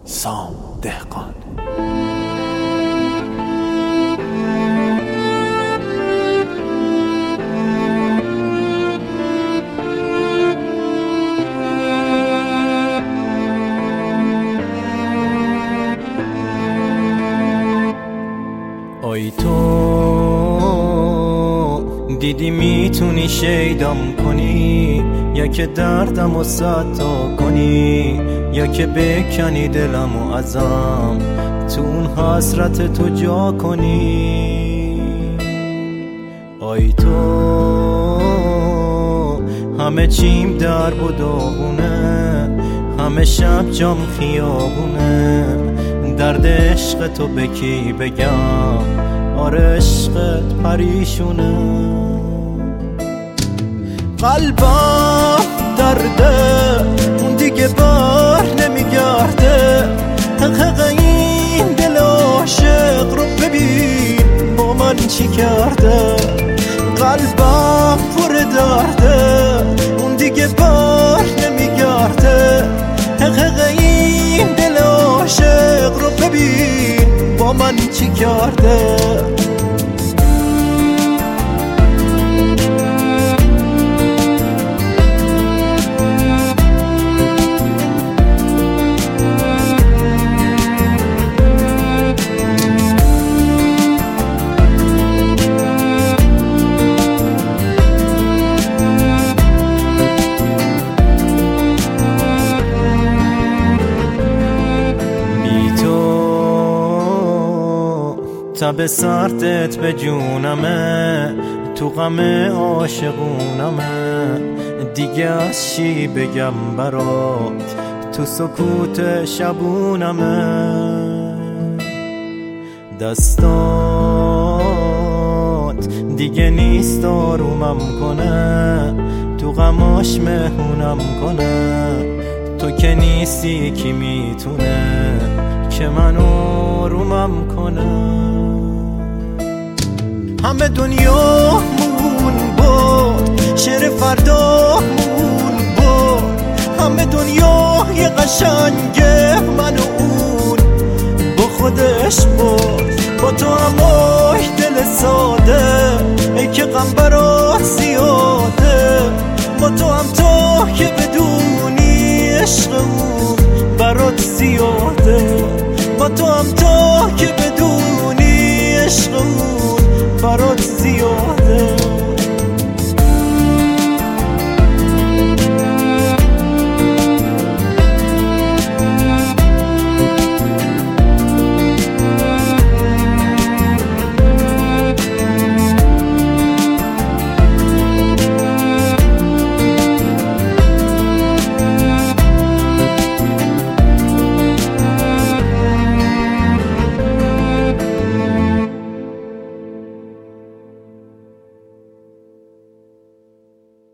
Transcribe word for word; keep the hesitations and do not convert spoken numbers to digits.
سام دهقان. آی تو دیدی میتونی شیدم کنی، یا که دردمو ستا کنی، یا که بکنی دلمو ازم تو اون حسرت تو جا کنی. آی تو همه چیم در و داغونه، همه شب جام خیابونه، درد عشق تو به کی بگم؟ آره عشقت پریشونه. قلبم درده اون دیگه بر نمیگرده، حقیقه این دل عاشق رو ببین با من چی کرده. قلبم پر درده اون دیگه بر نمیگرده، حقیقه این دل عاشق رو ببین با من چی کرده. تب سردت به جونمه، تو غم عاشقونمه، دیگه از چی بگم برات تو سکوت شبونمه. دستات دیگه نیست آرومم کنه، تو غماش مهمونم کنه، تو که نیستی کی میتونه که من آرومم کنه. همه دنیا مون بود، شعر فردا مون بود، همه دنیا یه قشنگه من و اون با خودش بود. با تو هم آی دل ساده ای که غم برات زیاده، با تو هم تو که بدونی عشق اون برات زیاده، با تو هم تو که بدونی عشق اون برات